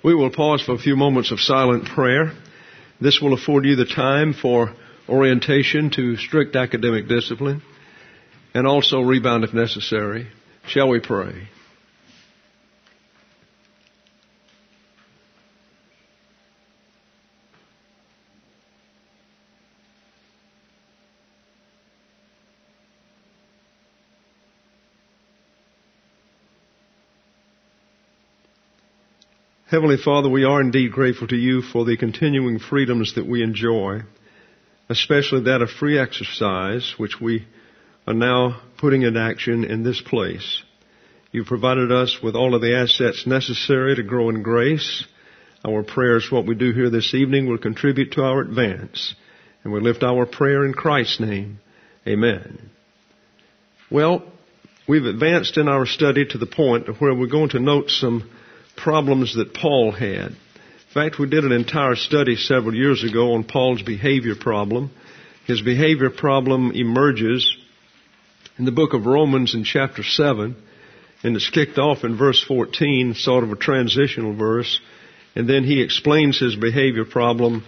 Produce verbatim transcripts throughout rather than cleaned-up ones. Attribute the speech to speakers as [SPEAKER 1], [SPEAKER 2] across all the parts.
[SPEAKER 1] We will pause for a few moments of silent prayer. This will afford you the time for orientation to strict academic discipline and also rebound if necessary. Shall we pray? Heavenly Father, we are indeed grateful to you for the continuing freedoms that we enjoy, especially that of free exercise, which we are now putting in action in this place. You've provided us with all of the assets necessary to grow in grace. Our prayers, what we do here this evening, will contribute to our advance. And we lift our prayer in Christ's name. Amen. Well, we've advanced in our study to the point of where we're going to note some problems that Paul had. In fact, we did an entire study several years ago on Paul's behavior problem. His behavior problem emerges in the book of Romans in chapter seven, and it's kicked off in verse fourteen, sort of a transitional verse, and then he explains his behavior problem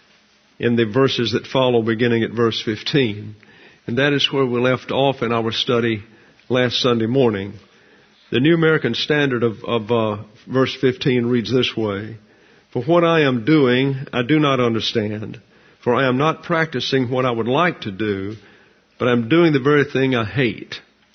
[SPEAKER 1] in the verses that follow, beginning at verse fifteen. And that is where we left off in our study last Sunday morning. The New American Standard of, of uh, verse fifteen reads this way: "For what I am doing, I do not understand. For I am not practicing what I would like to do, but I'm doing the very thing I hate."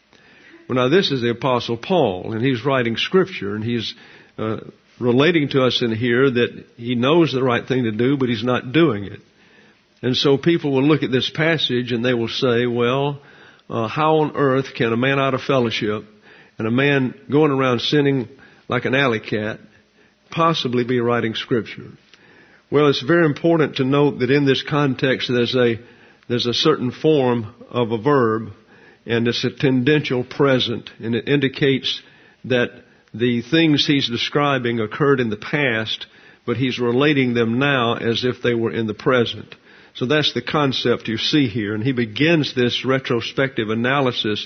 [SPEAKER 1] Well, now this is the Apostle Paul, and he's writing Scripture, and he's uh, relating to us in here that he knows the right thing to do, but he's not doing it. And so people will look at this passage and they will say, well, uh, how on earth can a man out of fellowship and a man going around sinning like an alley cat possibly be writing Scripture? Well, it's very important to note that in this context there's a there's a certain form of a verb, and it's a tendential present, and it indicates that the things he's describing occurred in the past, but he's relating them now as if they were in the present. So that's the concept you see here, and he begins this retrospective analysis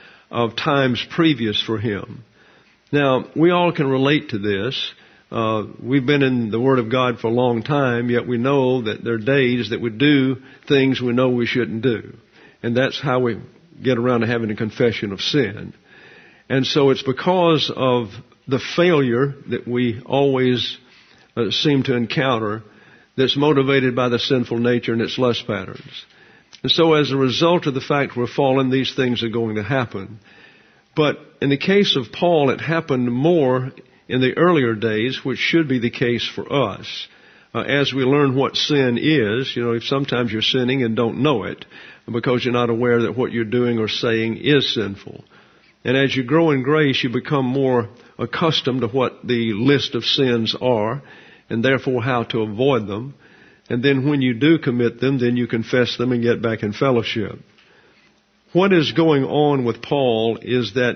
[SPEAKER 1] of times previous for him. Now, we all can relate to this. Uh, we've been in the Word of God for a long time, yet we know that there are days that we do things we know we shouldn't do. And that's how we get around to having a confession of sin. And so it's because of the failure that we always uh, seem to encounter that's motivated by the sinful nature and its lust patterns. And so as a result of the fact we're fallen, these things are going to happen. But in the case of Paul, it happened more in the earlier days, which should be the case for us. Uh, as we learn what sin is, you know, if sometimes you're sinning and don't know it because you're not aware that what you're doing or saying is sinful. And as you grow in grace, you become more accustomed to what the list of sins are and therefore how to avoid them. And then when you do commit them, then you confess them and get back in fellowship. What is going on with Paul is that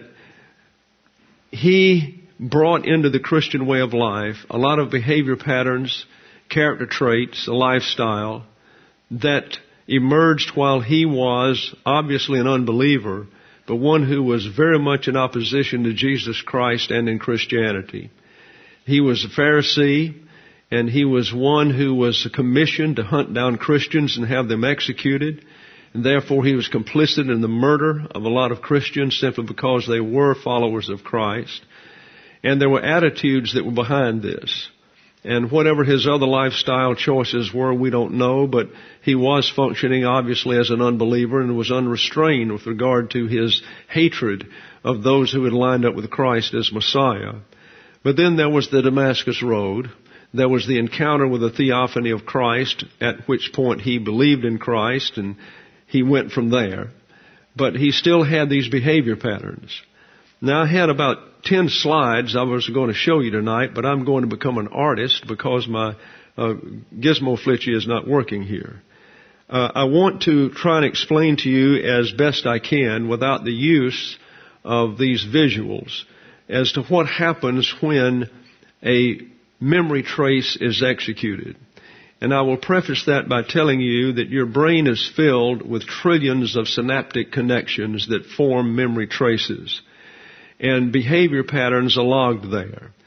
[SPEAKER 1] he brought into the Christian way of life a lot of behavior patterns, character traits, a lifestyle that emerged while he was obviously an unbeliever, but one who was very much in opposition to Jesus Christ and in Christianity. He was a Pharisee, and he was one who was commissioned to hunt down Christians and have them executed. And therefore he was complicit in the murder of a lot of Christians simply because they were followers of Christ. And there were attitudes that were behind this. And whatever his other lifestyle choices were, we don't know, but he was functioning obviously as an unbeliever and was unrestrained with regard to his hatred of those who had lined up with Christ as Messiah. But then there was the Damascus Road. There was the encounter with the theophany of Christ, at which point he believed in Christ and he went from there. But he still had these behavior patterns. Now, I had about ten slides I was going to show you tonight, but I'm going to become an artist because my uh, gizmo flitchy is not working here. Uh, I want to try and explain to you as best I can without the use of these visuals as to what happens when a memory trace is executed. And I will preface that by telling you that your brain is filled with trillions of synaptic connections that form memory traces. And behavior patterns are logged there.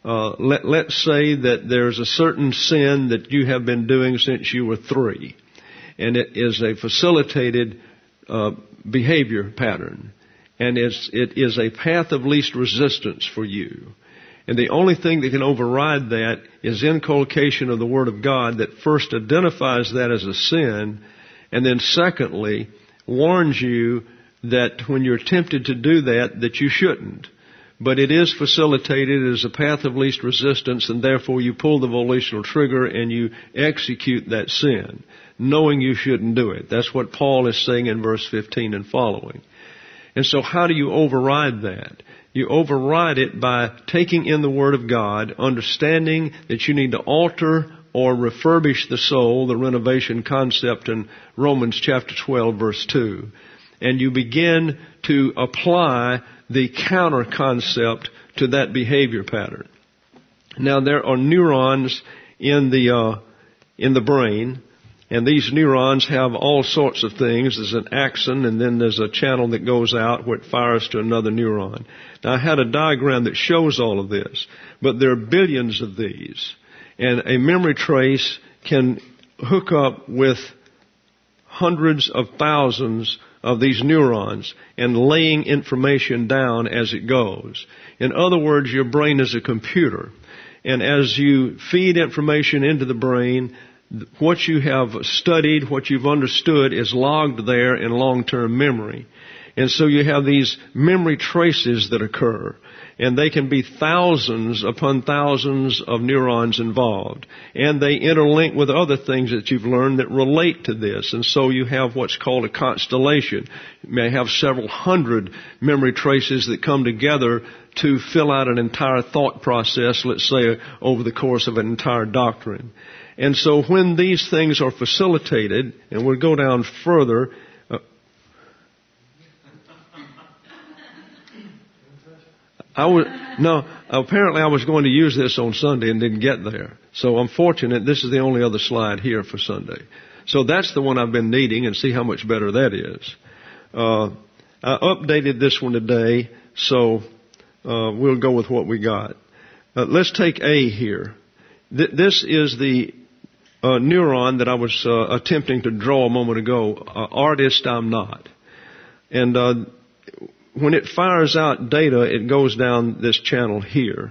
[SPEAKER 1] uh, let, let's say that there's a certain sin that you have been doing since you were three, and it is a facilitated uh, behavior pattern, and it's, it is a path of least resistance for you. And the only thing that can override that is inculcation of the Word of God that first identifies that as a sin, and then secondly, warns you that when you're tempted to do that, that you shouldn't. But it is facilitated as a path of least resistance, and therefore you pull the volitional trigger and you execute that sin, knowing you shouldn't do it. That's what Paul is saying in verse fifteen and following. And so how do you override that? You override it by taking in the Word of God, understanding that you need to alter or refurbish the soul, the renovation concept in Romans chapter twelve, verse two. And you begin to apply the counter concept to that behavior pattern. Now there are neurons in the uh, in the brain, and these neurons have all sorts of things. There's an axon, and then there's a channel that goes out where it fires to another neuron. Now I had a diagram that shows all of this, but there are billions of these. And a memory trace can hook up with hundreds of thousands of these neurons and laying information down as it goes. In other words, your brain is a computer. And as you feed information into the brain, what you have studied, what you've understood is logged there in long-term memory. And so you have these memory traces that occur. And they can be thousands upon thousands of neurons involved. And they interlink with other things that you've learned that relate to this. And so you have what's called a constellation. You may have several hundred memory traces that come together to fill out an entire thought process, let's say, over the course of an entire doctrine. And so when these things are facilitated, and we'll go down further, I was, no, apparently I was going to use this on Sunday and didn't get there. So I'm fortunate this is the only other slide here for Sunday. So that's the one I've been needing, and see how much better that is. Uh, I updated this one today, so uh, we'll go with what we got. Uh, let's take A here. Th- this is the uh, neuron that I was uh, attempting to draw a moment ago. Uh, artist, I'm not. And uh when it fires out data, it goes down this channel here.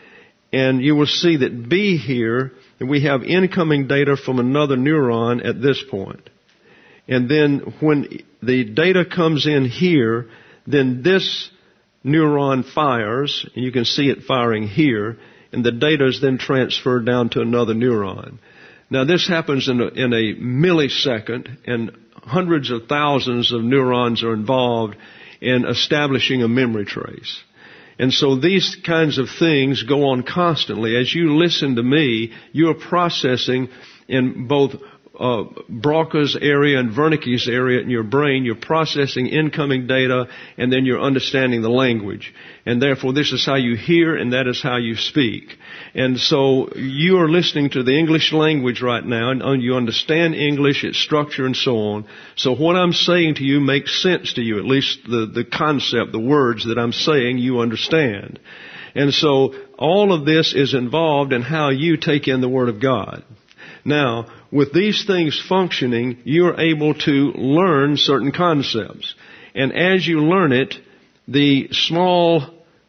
[SPEAKER 1] And you will see that B here, we have incoming data from another neuron at this point. And then when the data comes in here, then this neuron fires, and you can see it firing here, and the data is then transferred down to another neuron. Now this happens in a, in a millisecond, and hundreds of thousands of neurons are involved in establishing a memory trace. And so these kinds of things go on constantly. As you listen to me, you're processing in both uh, Broca's area and Wernicke's area in your brain. You're processing incoming data, and then you're understanding the language. And therefore, this is how you hear, and that is how you speak. And so you are listening to the English language right now, and you understand English, its structure, and so on. So what I'm saying to you makes sense to you, at least the, the concept, the words that I'm saying, you understand. And so all of this is involved in how you take in the Word of God. Now, with these things functioning, you're able to learn certain concepts. And as you learn it, the small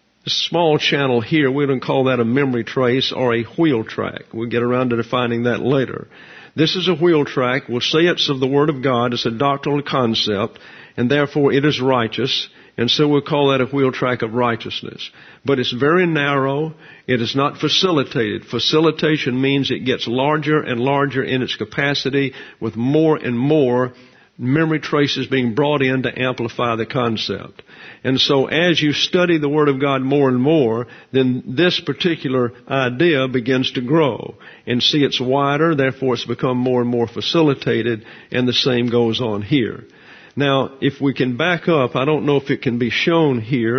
[SPEAKER 1] small channel here, we don't call that a memory trace or a wheel track. We'll get around to defining that later. This is a wheel track. We'll say it's of the Word of God. It's a doctrinal concept, and therefore it is righteous. And so we'll call that a wheel track of righteousness. But it's very narrow. It is not facilitated. Facilitation means it gets larger and larger in its capacity with more and more memory traces being brought in to amplify the concept. And so as you study the Word of God more and more, then this particular idea begins to grow. And see, it's wider, therefore it's become more and more facilitated, and the same goes on here. Now, if we can back up, I don't know if it can be shown here,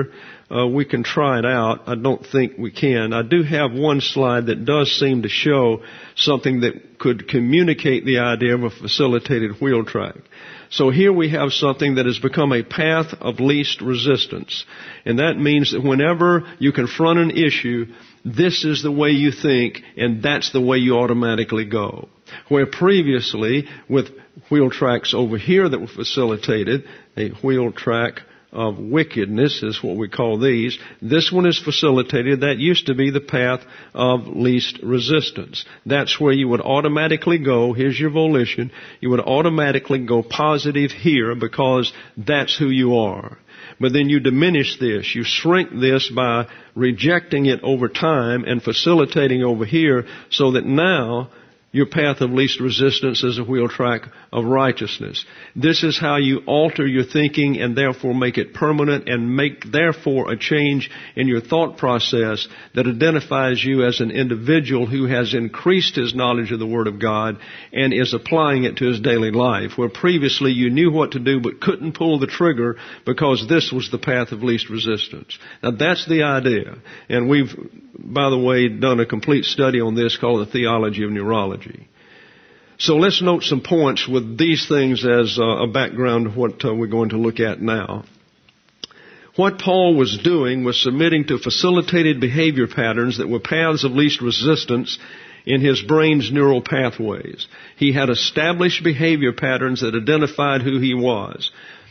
[SPEAKER 1] uh, we can try it out. I don't think we can. I do have one slide that does seem to show something that could communicate the idea of a facilitated wheel track. So here we have something that has become a path of least resistance. And that means that whenever you confront an issue, this is the way you think, and that's the way you automatically go. Where previously, with wheel tracks over here that were facilitated, a wheel track of wickedness is what we call these. This one is facilitated. That used to be the path of least resistance. That's where you would automatically go. Here's your volition. You would automatically go positive here because that's who you are. But then you diminish this. You shrink this by rejecting it over time and facilitating over here so that now your path of least resistance is a wheel track of righteousness. This is how you alter your thinking and therefore make it permanent and make therefore a change in your thought process that identifies you as an individual who has increased his knowledge of the Word of God and is applying it to his daily life, where previously you knew what to do but couldn't pull the trigger because this was the path of least resistance. Now that's the idea. And we've, by the way, done a complete study on this called the Theology of Neurology. So let's note some points with these things as a background of what we're going to look at now. What Paul was doing was submitting to facilitated behavior patterns that were paths of least resistance in his brain's neural pathways. He had established behavior patterns that identified who he was.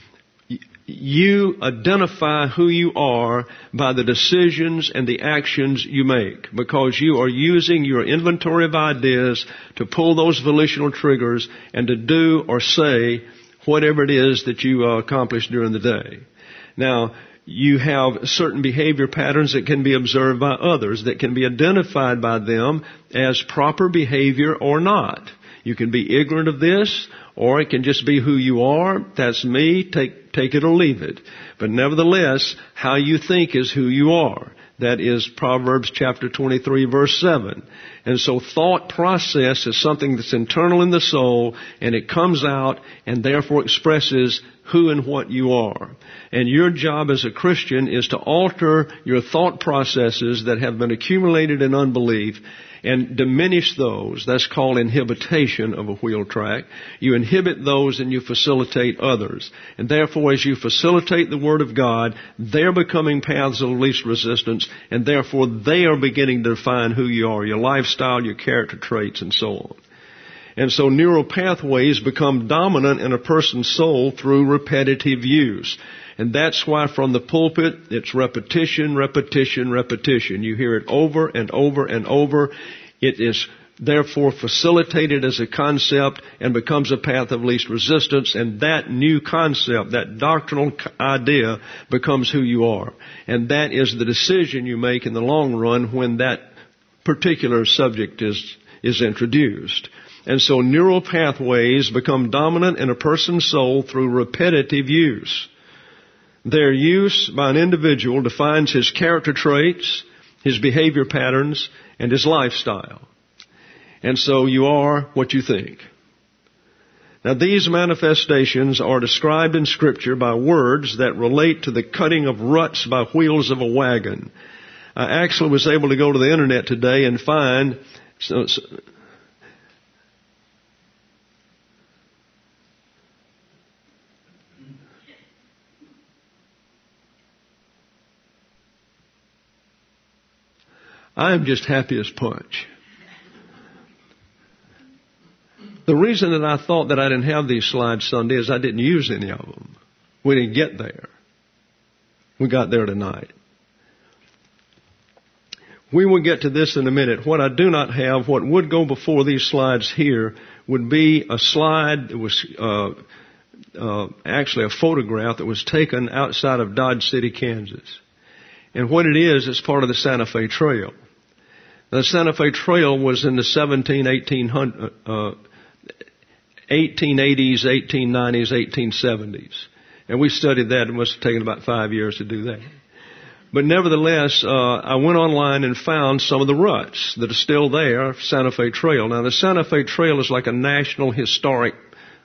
[SPEAKER 1] You identify who you are by the decisions and the actions you make, because you are using your inventory of ideas to pull those volitional triggers and to do or say whatever it is that you uh, accomplish during the day. Now, you have certain behavior patterns that can be observed by others, that can be identified by them as proper behavior or not. You can be ignorant of this, or it can just be who you are. That's me. Take take it or leave it. But nevertheless, how you think is who you are. That is Proverbs chapter twenty-three, verse seven. And so thought process is something that's internal in the soul, and it comes out and therefore expresses who and what you are. And your job as a Christian is to alter your thought processes that have been accumulated in unbelief and diminish those. That's called inhibition of a wheel track. You inhibit those and you facilitate others. And therefore, as you facilitate the Word of God, they're becoming paths of least resistance, and therefore they are beginning to define who you are, your lifestyle, your character traits, and so on. And so neural pathways become dominant in a person's soul through repetitive use. And that's why from the pulpit, it's repetition, repetition, repetition. You hear it over and over and over. It is therefore facilitated as a concept and becomes a path of least resistance. And that new concept, that doctrinal idea, becomes who you are. And that is the decision you make in the long run when that particular subject is, is introduced. And so neural pathways become dominant in a person's soul through repetitive use. Their use by an individual defines his character traits, his behavior patterns, and his lifestyle. And so you are what you think. Now these manifestations are described in Scripture by words that relate to the cutting of ruts by wheels of a wagon. I actually was able to go to the internet today and find so, so, I am just happy as punch. The reason that I thought that I didn't have these slides Sunday is I didn't use any of them. We didn't get there. We got there tonight. We will get to this in a minute. What I do not have, what would go before these slides here, would be a slide that was uh, uh, actually a photograph that was taken outside of Dodge City, Kansas. And what it is, it's part of the Santa Fe Trail. The Santa Fe Trail was in the seventeen, eighteen hundred, uh, eighteen eighties, eighteen nineties, eighteen seventies. And we studied that. It must have taken about five years to do that. But nevertheless, uh, I went online and found some of the ruts that are still there, Santa Fe Trail. Now, the Santa Fe Trail is like a national historic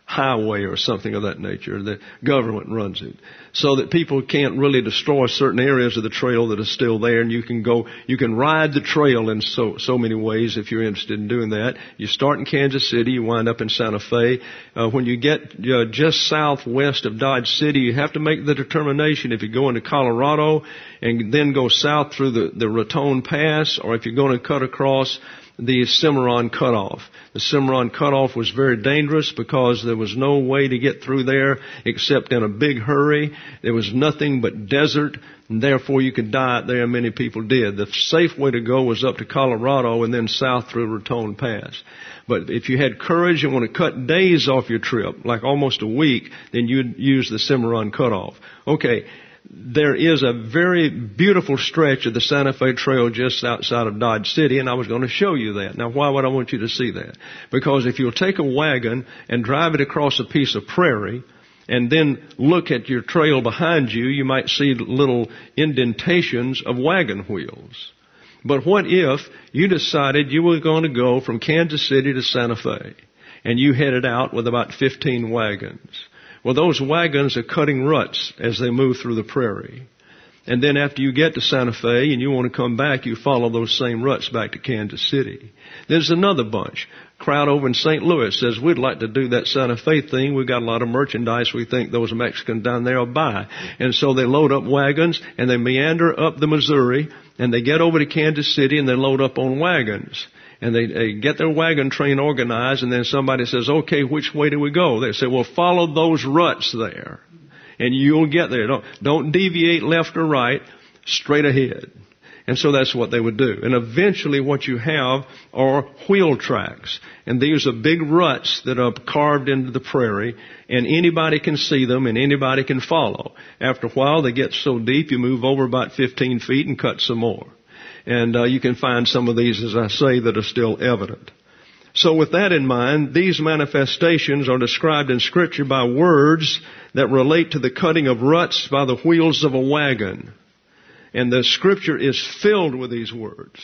[SPEAKER 1] highway or something of that nature. The government runs it. So that people can't really destroy certain areas of the trail that are still there, and you can go, you can ride the trail in so, so many ways if you're interested in doing that. You start in Kansas City, you wind up in Santa Fe. Uh, when you get uh, just southwest of Dodge City, you have to make the determination if you go into Colorado and then go south through the, the Raton Pass, or if you're going to cut across the Cimarron Cutoff. The Cimarron Cutoff was very dangerous because there was no way to get through there except in a big hurry. There was nothing but desert, and therefore you could die out there, and many people did. The safe way to go was up to Colorado and then south through Raton Pass. But if you had courage and want to cut days off your trip, like almost a week, then you'd use the Cimarron Cutoff. Okay. There is a very beautiful stretch of the Santa Fe Trail just outside of Dodge City, and I was going to show you that. Now, why would I want you to see that? Because if you'll take a wagon and drive it across a piece of prairie, and then look at your trail behind you, you might see little indentations of wagon wheels. But what if you decided you were going to go from Kansas City to Santa Fe, and you headed out with about fifteen wagons? Well, those wagons are cutting ruts as they move through the prairie. And then after you get to Santa Fe and you want to come back, you follow those same ruts back to Kansas City. There's another bunch. Crowd over in Saint Louis says, we'd like to do that Santa Fe thing. We've got a lot of merchandise we think those Mexicans down there will buy. And so they load up wagons and they meander up the Missouri and they get over to Kansas City and they load up on wagons. And they, they get their wagon train organized, and then somebody says, okay, which way do we go? They say, well, follow those ruts there, and you'll get there. Don't, don't deviate left or right, straight ahead. And so that's what they would do. And eventually what you have are wheel tracks. And these are big ruts that are carved into the prairie, and anybody can see them and anybody can follow. After a while, they get so deep, you move over about fifteen feet and cut some more. And uh, you can find some of these, as I say, that are still evident. So with that in mind, these manifestations are described in Scripture by words that relate to the cutting of ruts by the wheels of a wagon. And the Scripture is filled with these words.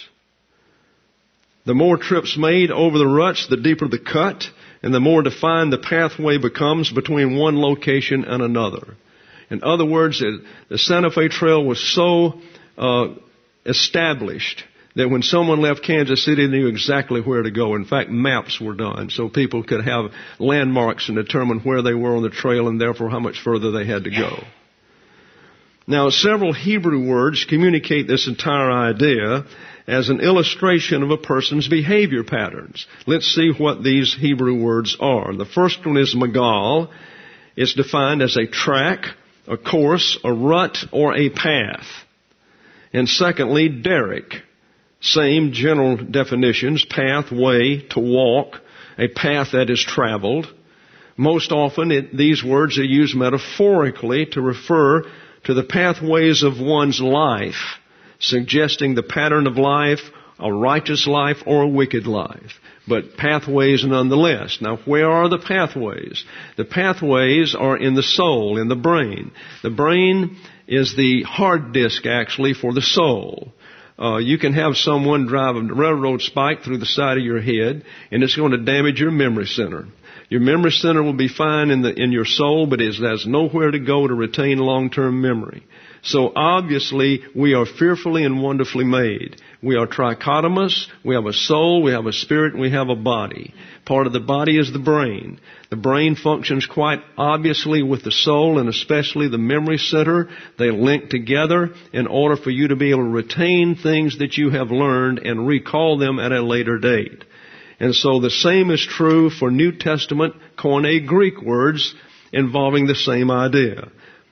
[SPEAKER 1] The more trips made over the ruts, the deeper the cut, and the more defined the pathway becomes between one location and another. In other words, the Santa Fe Trail was so uh, established that when someone left Kansas City, they knew exactly where to go. In fact, maps were done so people could have landmarks and determine where they were on the trail and therefore how much further they had to go. Now, several Hebrew words communicate this entire idea as an illustration of a person's behavior patterns. Let's see what these Hebrew words are. The first one is magal. It's defined as a track, a course, a rut, or a path. And secondly, derek. Same general definitions, path, way, to walk, a path that is traveled. Most often it, these words are used metaphorically to refer to the pathways of one's life, suggesting the pattern of life, a righteous life or a wicked life. But pathways nonetheless. Now, where are the pathways? The pathways are in the soul, in the brain. The brain is the hard disk, actually, for the soul. Uh, you can have someone drive a railroad spike through the side of your head, and it's going to damage your memory center. Your memory center will be fine in the in your soul, but it has nowhere to go to retain long-term memory. So obviously, we are fearfully and wonderfully made. We are trichotomous. We have a soul, we have a spirit, and we have a body. Part of the body is the brain. The brain functions quite obviously with the soul, and especially the memory center. They link together in order for you to be able to retain things that you have learned and recall them at a later date. And so the same is true for New Testament Koine Greek words involving the same idea.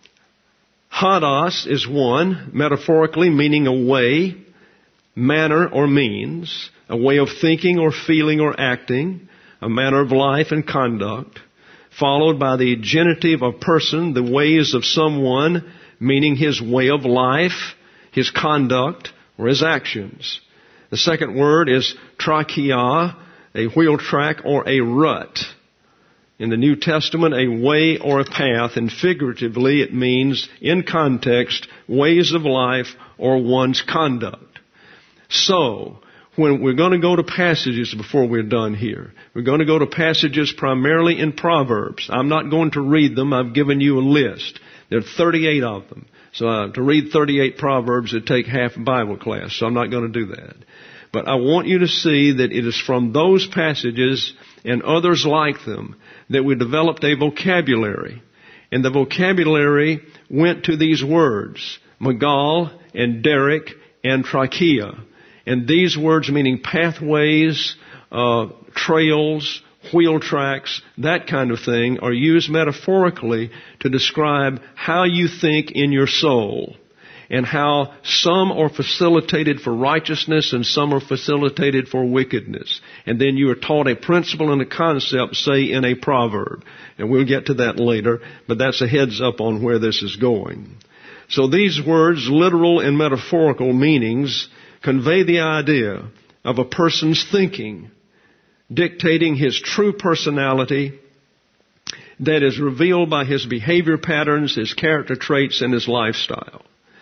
[SPEAKER 1] Hados is one, metaphorically meaning a way, manner or means, a way of thinking or feeling or acting, a manner of life and conduct, followed by the genitive of person, the ways of someone, meaning his way of life, his conduct, or his actions. The second word is trachea, a wheel track or a rut. In the New Testament, a way or a path, and figuratively it means, in context, ways of life or one's conduct. So, when we're going to go to passages before we're done here. We're going to go to passages primarily in Proverbs. I'm not going to read them. I've given you a list. There are thirty-eight of them. So uh, to read thirty-eight Proverbs would take half a Bible class. So I'm not going to do that. But I want you to see that it is from those passages and others like them that we developed a vocabulary. And the vocabulary went to these words, Magal and Derek and Trachea. And these words meaning pathways, uh, trails, wheel tracks, that kind of thing, are used metaphorically to describe how you think in your soul, and how some are facilitated for righteousness and some are facilitated for wickedness. And then you are taught a principle and a concept, say, in a proverb. And we'll get to that later, but that's a heads up on where this is going. So these words, literal and metaphorical meanings, convey the idea of a person's thinking, dictating his true personality that is revealed by his behavior patterns, his character traits, and his lifestyle.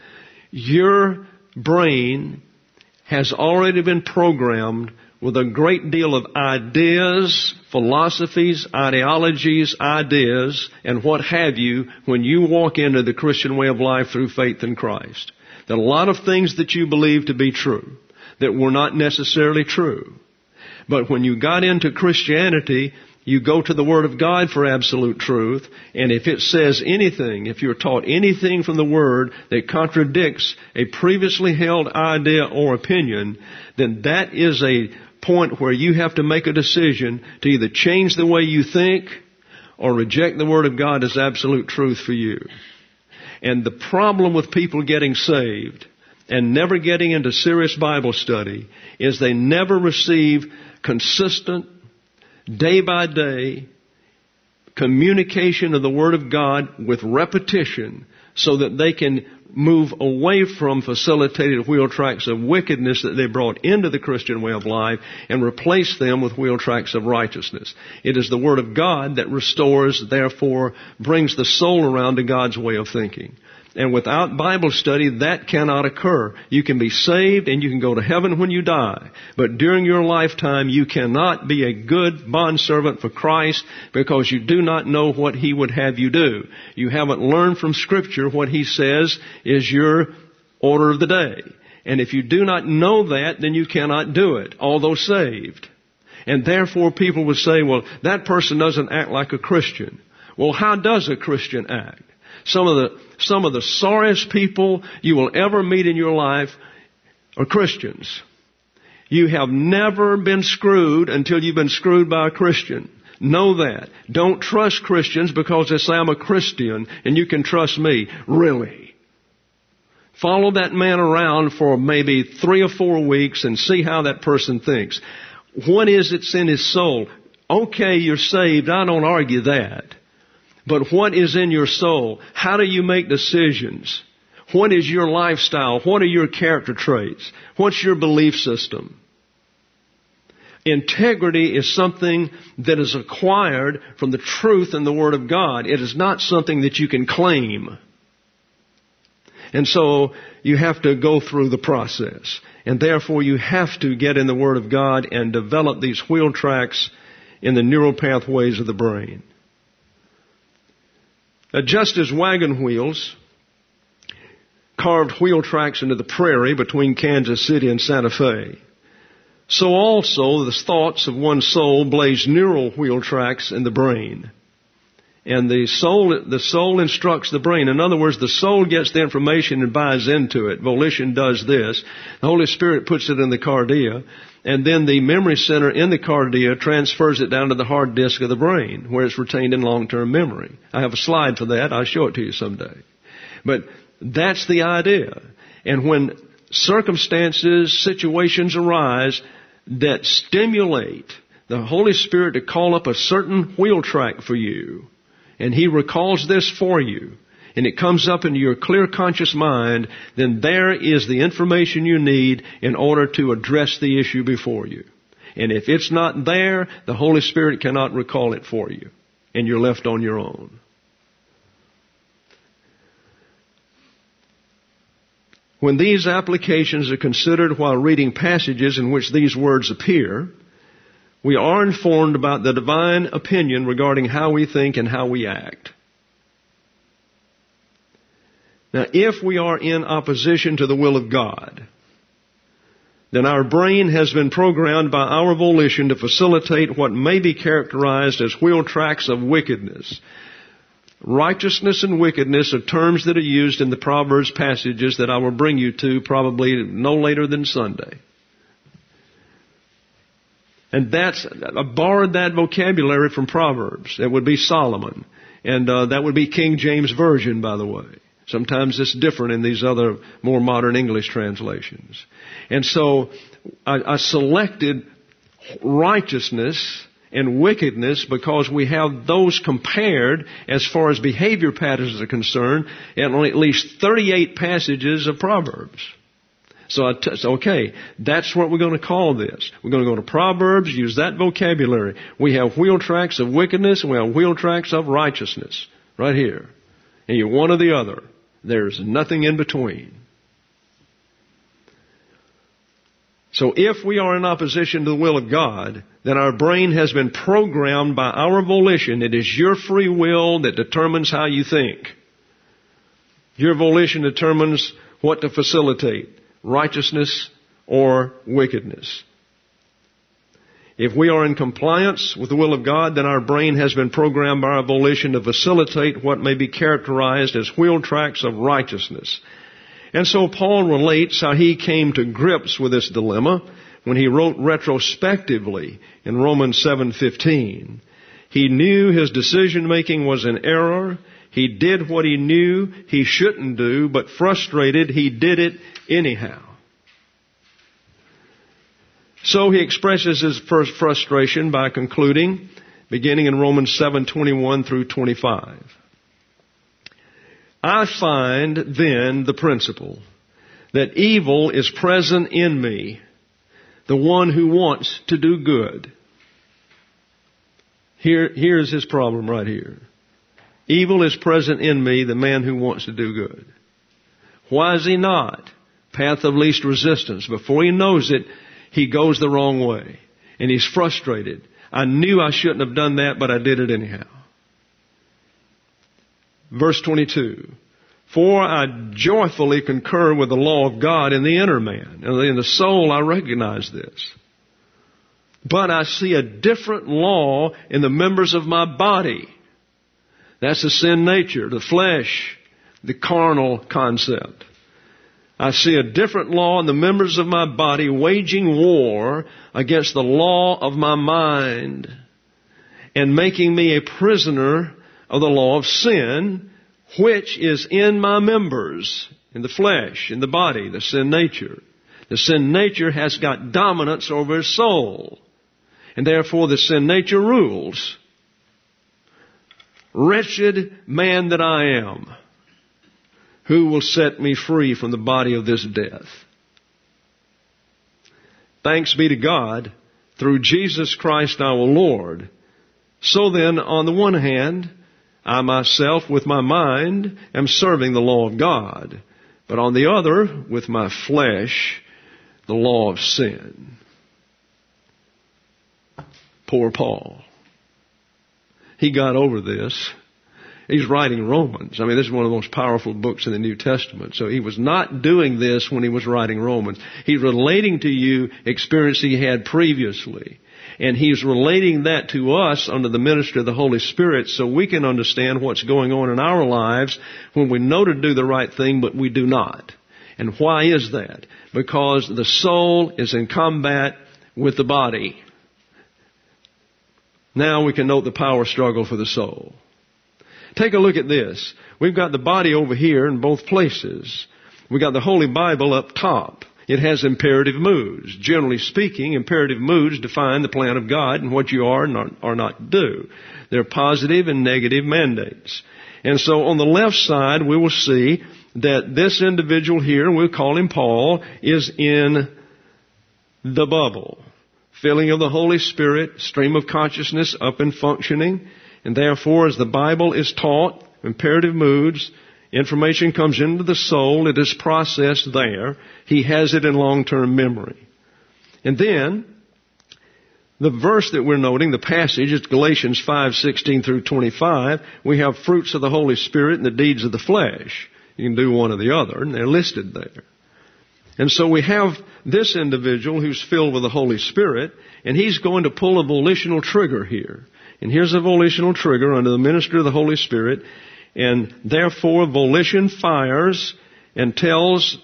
[SPEAKER 1] Your brain has already been programmed with a great deal of ideas, philosophies, ideologies, ideas, and what have you when you walk into the Christian way of life through faith in Christ. There are a lot of things that you believe to be true that were not necessarily true. But when you got into Christianity, you go to the Word of God for absolute truth, and if it says anything, if you're taught anything from the Word that contradicts a previously held idea or opinion, then that is a point where you have to make a decision to either change the way you think or reject the Word of God as absolute truth for you. And the problem with people getting saved and never getting into serious Bible study is they never receive consistent, day by day, communication of the Word of God with repetition so that they can move away from facilitated wheel tracks of wickedness that they brought into the Christian way of life and replace them with wheel tracks of righteousness. It is the Word of God that restores, therefore brings the soul around to God's way of thinking. And without Bible study, that cannot occur. You can be saved and you can go to heaven when you die. But during your lifetime, you cannot be a good bondservant for Christ because you do not know what He would have you do. You haven't learned from Scripture what He says is your order of the day. And if you do not know that, then you cannot do it, although saved. And therefore people would say, well, that person doesn't act like a Christian. Well, how does a Christian act? Some of the, some of the sorriest people you will ever meet in your life are Christians. You have never been screwed until you've been screwed by a Christian. Know that. Don't trust Christians because they say I'm a Christian and you can trust me. Really. Follow that man around for maybe three or four weeks and see how that person thinks. What is it's in his soul? Okay, you're saved. I don't argue that. But what is in your soul? How do you make decisions? What is your lifestyle? What are your character traits? What's your belief system? Integrity is something that is acquired from the truth in the Word of God. It is not something that you can claim. And so you have to go through the process. And therefore you have to get in the Word of God and develop these wheel tracks in the neural pathways of the brain. Now, just as wagon wheels carved wheel tracks into the prairie between Kansas City and Santa Fe, so also the thoughts of one's soul blaze neural wheel tracks in the brain. And the soul, the soul instructs the brain. In other words, the soul gets the information and buys into it. Volition does this. The Holy Spirit puts it in the cardia. And then the memory center in the cardia transfers it down to the hard disk of the brain, where it's retained in long-term memory. I have a slide for that. I'll show it to you someday. But that's the idea. And when circumstances, situations arise that stimulate the Holy Spirit to call up a certain wheel track for you, and He recalls this for you, and it comes up into your clear conscious mind, then there is the information you need in order to address the issue before you. And if it's not there, the Holy Spirit cannot recall it for you, and you're left on your own. When these applications are considered while reading passages in which these words appear, we are informed about the divine opinion regarding how we think and how we act. Now, if we are in opposition to the will of God, then our brain has been programmed by our volition to facilitate what may be characterized as wheel tracks of wickedness. Righteousness and wickedness are terms that are used in the Proverbs passages that I will bring you to probably no later than Sunday. And that's, I borrowed that vocabulary from Proverbs. That would be Solomon. And uh, that would be King James Version, by the way. Sometimes it's different in these other more modern English translations. And so I, I selected righteousness and wickedness because we have those compared as far as behavior patterns are concerned in at least thirty-eight passages of Proverbs. So I t- so, okay, that's what we're going to call this. We're going to go to Proverbs, use that vocabulary. We have wheel tracks of wickedness and we have wheel tracks of righteousness right here. And you're one or the other. There's nothing in between. So if we are in opposition to the will of God, then our brain has been programmed by our volition. It is your free will that determines how you think. Your volition determines what to facilitate, righteousness or wickedness. If we are in compliance with the will of God, then our brain has been programmed by our volition to facilitate what may be characterized as wheel tracks of righteousness. And so Paul relates how he came to grips with this dilemma when he wrote retrospectively in Romans seven fifteen. He knew his decision-making was in error. He did what he knew he shouldn't do, but frustrated, he did it anyhow. So he expresses his first frustration by concluding, beginning in Romans seven twenty-one through twenty-five. I find then the principle that evil is present in me, the one who wants to do good. Here, here's his problem right here. Evil is present in me, the man who wants to do good. Why is he not? Path of least resistance. Before he knows it, he goes the wrong way. And he's frustrated. I knew I shouldn't have done that, but I did it anyhow. Verse twenty-two. For I joyfully concur with the law of God in the inner man. In the soul I recognize this. But I see a different law in the members of my body. That's the sin nature, the flesh, the carnal concept. I see a different law in the members of my body waging war against the law of my mind and making me a prisoner of the law of sin, which is in my members, in the flesh, in the body, the sin nature. The sin nature has got dominance over his soul, and therefore the sin nature rules. Wretched man that I am, who will set me free from the body of this death? Thanks be to God, through Jesus Christ our Lord. So then, on the one hand, I myself with my mind am serving the law of God, but on the other, with my flesh, the law of sin. Poor Paul. He got over this. He's writing Romans. I mean, this is one of the most powerful books in the New Testament. So he was not doing this when he was writing Romans. He's relating to you experience he had previously. And he's relating that to us under the ministry of the Holy Spirit so we can understand what's going on in our lives when we know to do the right thing, but we do not. And why is that? Because the soul is in combat with the body. Now we can note the power struggle for the soul. Take a look at this. We've got the body over here in both places. We've got the Holy Bible up top. It has imperative moods. Generally speaking, imperative moods define the plan of God and what you are and are not to do. They're positive and negative mandates. And so on the left side, we will see that this individual here, we'll call him Paul, is in the bubble. Filling of the Holy Spirit, stream of consciousness up and functioning. And therefore, as the Bible is taught, imperative moods, Information comes into the soul. It is processed there. He has it in long-term memory. And then, the verse that we're noting, the passage, is Galatians five sixteen through twenty-five. We have fruits of the Holy Spirit and the deeds of the flesh. You can do one or the other, and they're listed there. And so we have this individual who's filled with the Holy Spirit, and he's going to pull a volitional trigger here. And here's a volitional trigger under the ministry of the Holy Spirit. And therefore, volition fires and tells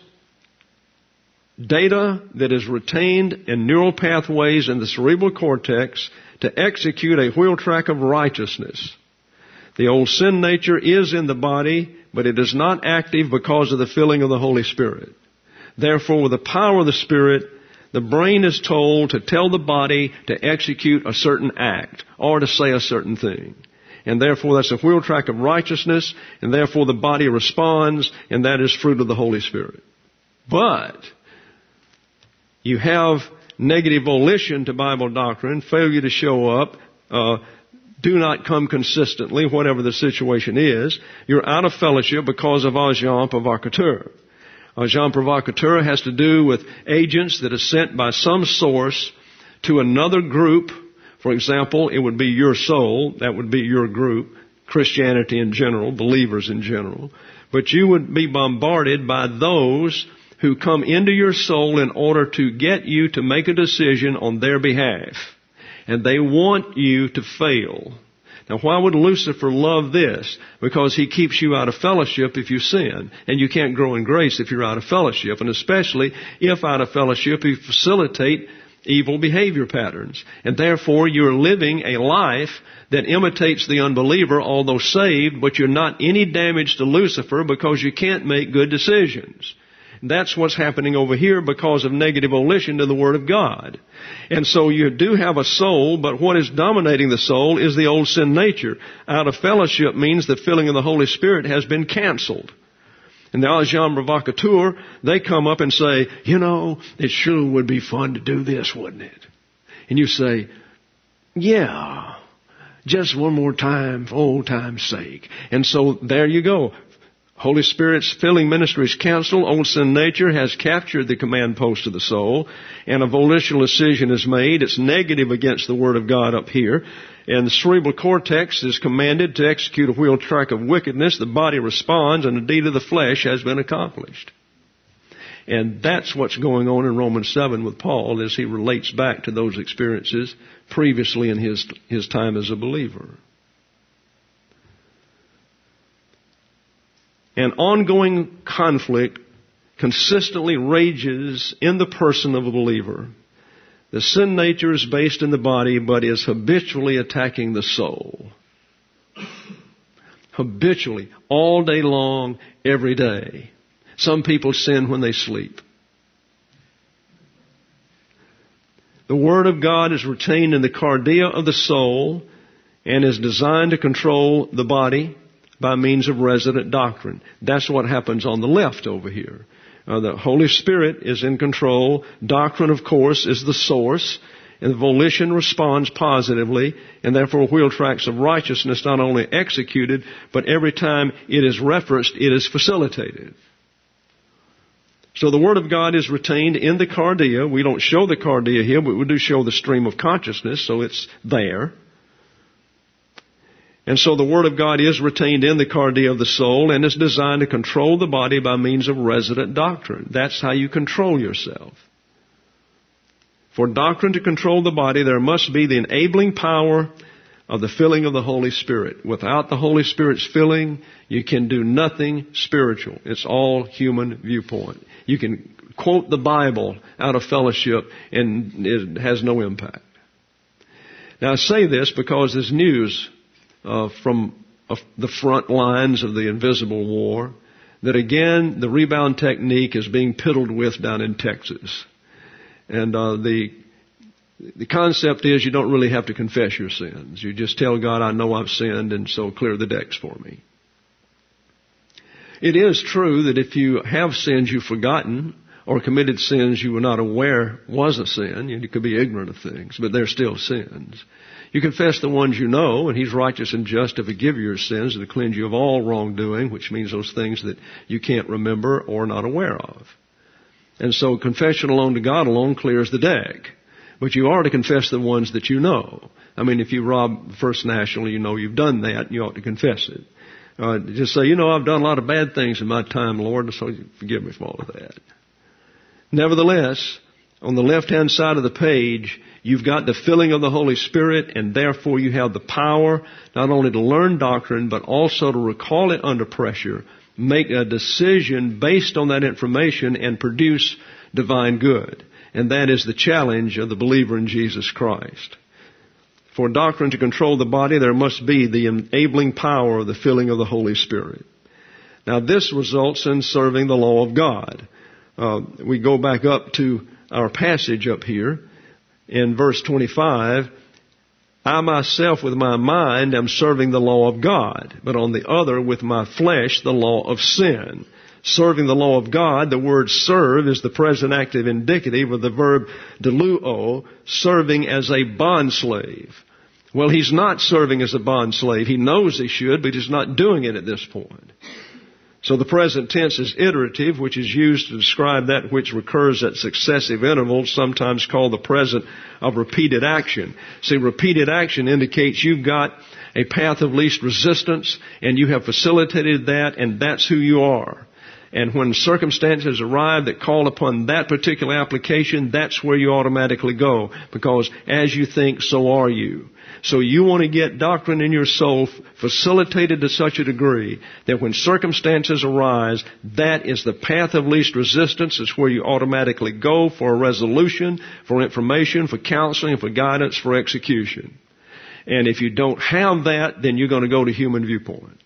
[SPEAKER 1] data that is retained in neural pathways in the cerebral cortex to execute a wheel track of righteousness. The old sin nature is in the body, but it is not active because of the filling of the Holy Spirit. Therefore, with the power of the Spirit, the brain is told to tell the body to execute a certain act or to say a certain thing. And therefore, that's a wheel track of righteousness, and therefore the body responds, and that is fruit of the Holy Spirit. But you have negative volition to Bible doctrine, failure to show up, uh, do not come consistently, whatever the situation is. You're out of fellowship because of agent provocateur. Agent provocateur has to do with agents that are sent by some source to another group. For example, it would be your soul. That would be your group. Christianity in general, believers in general. But you would be bombarded by those who come into your soul in order to get you to make a decision on their behalf. And they want you to fail. Now, why would Lucifer love this? Because he keeps you out of fellowship if you sin. And you can't grow in grace if you're out of fellowship. And especially if out of fellowship you facilitate evil behavior patterns. And therefore you're living a life that imitates the unbeliever, although saved, but you're not any damage to Lucifer because you can't make good decisions. That's what's happening over here because of negative volition to the Word of God. And so you do have a soul, but what is dominating the soul is the old sin nature. Out of fellowship means the filling of the Holy Spirit has been canceled. And the agent provocateur, they come up and say, you know, it sure would be fun to do this, wouldn't it? And you say, yeah, just one more time for old time's sake. And so there you go. Holy Spirit's filling ministry is canceled. Old sin nature has captured the command post of the soul, and a volitional decision is made. It's negative against the Word of God up here. And the cerebral cortex is commanded to execute a wheel track of wickedness. The body responds, and the deed of the flesh has been accomplished. And that's what's going on in Romans seven with Paul as he relates back to those experiences previously in his, his time as a believer. An ongoing conflict consistently rages in the person of a believer. The sin nature is based in the body, but is habitually attacking the soul. Habitually, all day long, every day. Some people sin when they sleep. The Word of God is retained in the cardia of the soul and is designed to control the body by means of resident doctrine. That's what happens on the left over here. Uh, the Holy Spirit is in control. Doctrine, of course, is the source. And the volition responds positively. And therefore, wheel tracks of righteousness not only executed, but every time it is referenced, it is facilitated. So the Word of God is retained in the cardia. We don't show the cardia here, but we do show the stream of consciousness, so it's there. And so the Word of God is retained in the cardia of the soul and is designed to control the body by means of resident doctrine. That's how you control yourself. For doctrine to control the body, there must be the enabling power of the filling of the Holy Spirit. Without the Holy Spirit's filling, you can do nothing spiritual. It's all human viewpoint. You can quote the Bible out of fellowship and it has no impact. Now I say this because there's news Uh, from uh, the front lines of the invisible war, that again, the rebound technique is being piddled with down in Texas. And uh, the the concept is you don't really have to confess your sins. You just tell God, I know I've sinned, and so clear the decks for me. It is true that if you have sins you've forgotten, or committed sins you were not aware was a sin. You could be ignorant of things, but they're still sins. You confess the ones you know, and He's righteous and just to forgive your sins and to cleanse you of all wrongdoing, which means those things that you can't remember or are not aware of. And so confession alone to God alone clears the deck. But you are to confess the ones that you know. I mean, if you rob First National, you know you've done that, and you ought to confess it. Uh, just say, you know, I've done a lot of bad things in my time, Lord, so forgive me for all of that. Nevertheless, on the left-hand side of the page, you've got the filling of the Holy Spirit, and therefore you have the power not only to learn doctrine, but also to recall it under pressure, make a decision based on that information, and produce divine good. And that is the challenge of the believer in Jesus Christ. For doctrine to control the body, there must be the enabling power of the filling of the Holy Spirit. Now, this results in serving the law of God. Uh, we go back up to our passage up here in verse twenty-five. I myself with my mind am serving the law of God, but on the other with my flesh the law of sin. Serving the law of God, the word serve is the present active indicative of the verb deluo, serving as a bondslave. Well, he's not serving as a bondslave. He knows he should, but he's not doing it at this point. So the present tense is iterative, which is used to describe that which recurs at successive intervals, sometimes called the present of repeated action. See, repeated action indicates you've got a path of least resistance, and you have facilitated that, and that's who you are. And when circumstances arrive that call upon that particular application, that's where you automatically go. Because as you think, so are you. So you want to get doctrine in your soul facilitated to such a degree that when circumstances arise, that is the path of least resistance. It's where you automatically go for a resolution, for information, for counseling, for guidance, for execution. And if you don't have that, then you're going to go to human viewpoint.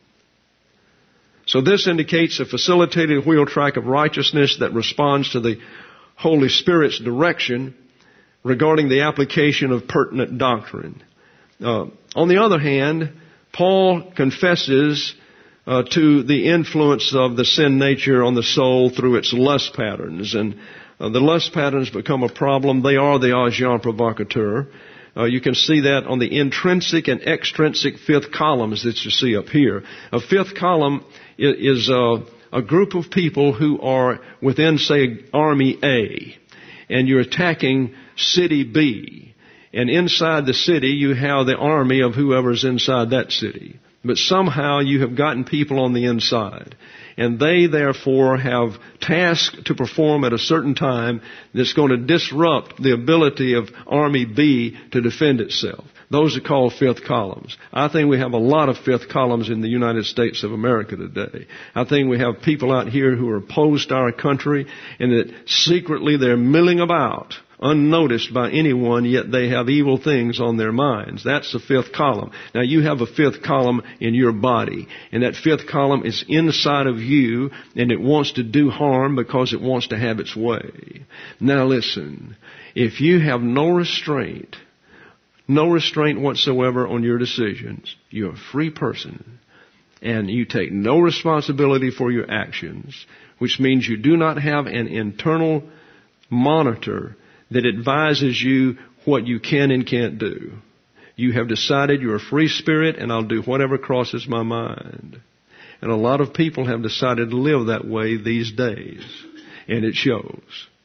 [SPEAKER 1] So this indicates a facilitated wheel track of righteousness that responds to the Holy Spirit's direction regarding the application of pertinent doctrine. Uh, on the other hand, Paul confesses uh, to the influence of the sin nature on the soul through its lust patterns. And uh, the lust patterns become a problem. They are the agent provocateur. Uh, you can see that on the intrinsic and extrinsic fifth columns that you see up here. A fifth column is, is uh, a group of people who are within, say, Army A, and you're attacking City B. And inside the city, you have the army of whoever's inside that city. But somehow you have gotten people on the inside. And they, therefore, have tasks to perform at a certain time that's going to disrupt the ability of Army B to defend itself. Those are called fifth columns. I think we have a lot of fifth columns in the United States of America today. I think we have people out here who are opposed to our country and that secretly they're milling about unnoticed by anyone, yet they have evil things on their minds. That's the fifth column. Now, you have a fifth column in your body, and that fifth column is inside of you, and it wants to do harm because it wants to have its way. Now, listen, if you have no restraint, no restraint whatsoever on your decisions, you're a free person, and you take no responsibility for your actions, which means you do not have an internal monitor that advises you what you can and can't do. You have decided you're a free spirit and I'll do whatever crosses my mind. And a lot of people have decided to live that way these days. And it shows.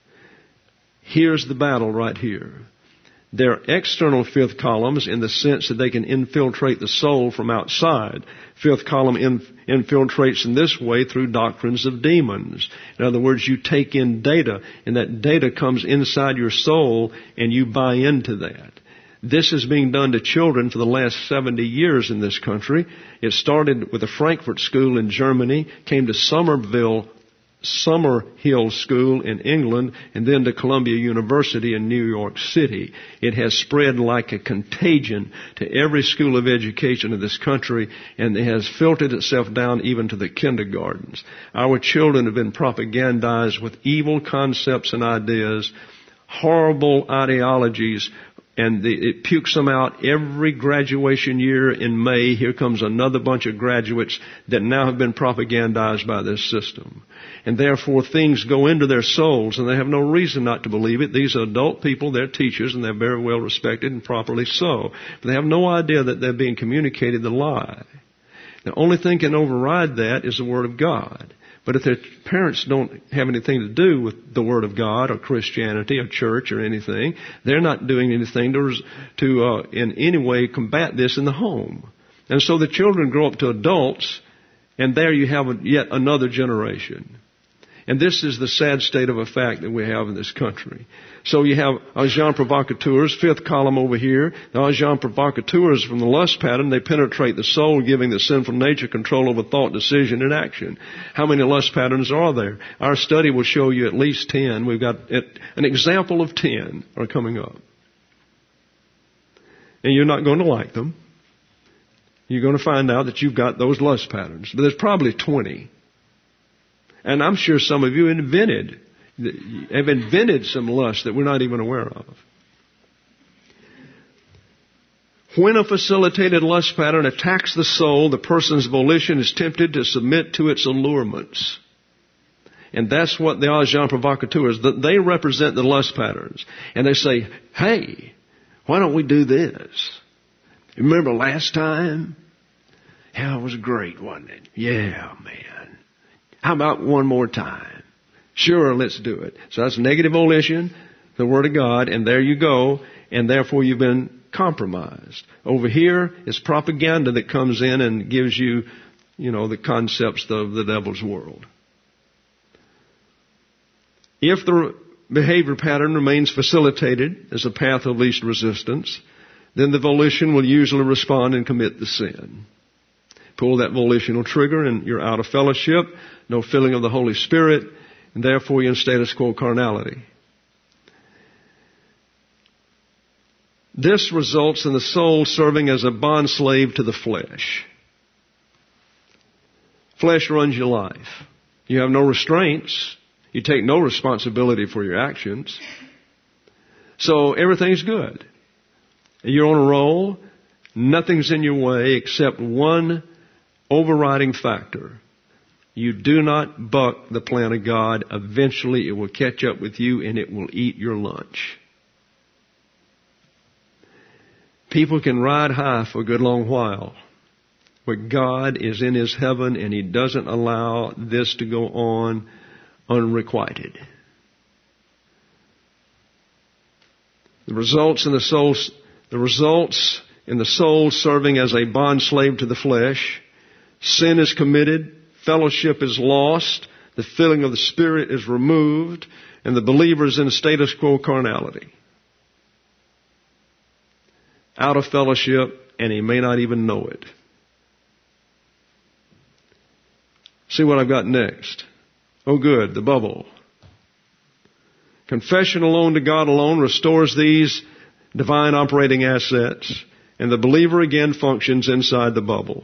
[SPEAKER 1] Here's the battle right here. They're external fifth columns in the sense that they can infiltrate the soul from outside. Fifth column in, infiltrates in this way through doctrines of demons. In other words, you take in data, and that data comes inside your soul, and you buy into that. This is being done to children for the last seventy years in this country. It started with the Frankfurt School in Germany, came to Somerville Summerhill School in England, and then to Columbia University in New York City. It has spread like a contagion to every school of education in this country, and it has filtered itself down even to the kindergartens. Our children have been propagandized with evil concepts and ideas, horrible ideologies And the, it pukes them out every graduation year in May. Here comes another bunch of graduates that now have been propagandized by this system. And therefore things go into their souls and they have no reason not to believe it. These are adult people, they're teachers, and they're very well respected and properly so. But they have no idea that they're being communicated the lie. The only thing can override that is the Word of God. But if their parents don't have anything to do with the Word of God or Christianity or church or anything, they're not doing anything to, to uh, in any way combat this in the home. And so the children grow up to adults, and there you have a, yet another generation. And this is the sad state of a fact that we have in this country. So you have agents provocateurs, fifth column over here. The agents provocateurs from the lust pattern, they penetrate the soul, giving the sinful nature control over thought, decision, and action. How many lust patterns are there? Our study will show you at least ten. We've got an example of ten are coming up. And you're not going to like them. You're going to find out that you've got those lust patterns. But there's probably twenty. And I'm sure some of you invented, have invented some lust that we're not even aware of. When a facilitated lust pattern attacks the soul, the person's volition is tempted to submit to its allurements. And that's what the agents provocateurs, they represent the lust patterns. And they say, hey, why don't we do this? Remember last time? Yeah, it was great, wasn't it? Yeah, man. How about one more time? Sure, let's do it. So that's negative volition, the Word of God, and there you go, and therefore you've been compromised. Over here is propaganda that comes in and gives you, you know, the concepts of the devil's world. If the behavior pattern remains facilitated as a path of least resistance, then the volition will usually respond and commit the sin. Pull that volitional trigger and you're out of fellowship, no filling of the Holy Spirit, and therefore you're in status quo carnality. This results in the soul serving as a bondslave to the flesh. Flesh runs your life. You have no restraints. You take no responsibility for your actions. So everything's good. You're on a roll. Nothing's in your way except one overriding factor. You do not buck the plan of God. Eventually it will catch up with you and it will eat your lunch. People can ride high for a good long while, but God is in His heaven and He doesn't allow this to go on unrequited. The results in the soul, the results in the soul serving as a bondslave to the flesh. Sin is committed, fellowship is lost, the filling of the Spirit is removed, and the believer is in status quo carnality. Out of fellowship, and he may not even know it. See what I've got next. Oh good, the bubble. Confession alone to God alone restores these divine operating assets, and the believer again functions inside the bubble.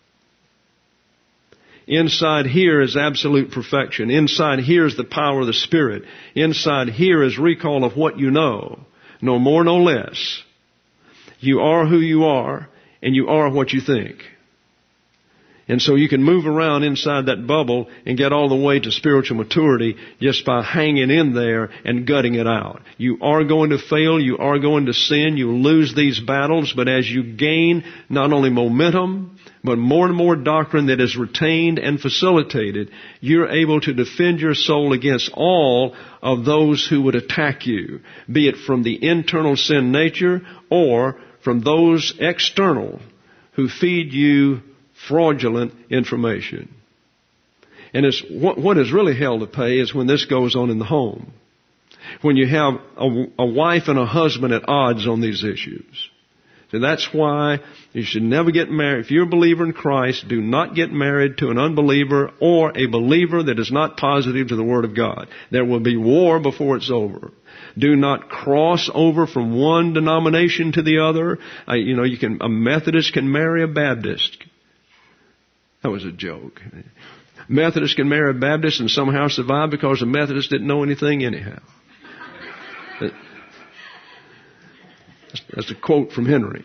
[SPEAKER 1] Inside here is absolute perfection. Inside here is the power of the Spirit. Inside here is recall of what you know. No more, no less. You are who you are, and you are what you think. And so you can move around inside that bubble and get all the way to spiritual maturity just by hanging in there and gutting it out. You are going to fail. You are going to sin. You lose these battles. But as you gain not only momentum, but more and more doctrine that is retained and facilitated, you're able to defend your soul against all of those who would attack you, be it from the internal sin nature or from those external who feed you fraudulent information. And it's what, what is really hell to pay is when this goes on in the home. When you have a, a wife and a husband at odds on these issues. So that's why you should never get married. If you're a believer in Christ, do not get married to an unbeliever or a believer that is not positive to the Word of God. There will be war before it's over. Do not cross over from one denomination to the other. Uh, you know, you can, a Methodist can marry a Baptist. That was a joke. Methodist can marry a Baptist and somehow survive because the Methodist didn't know anything anyhow. That's a quote from Henry.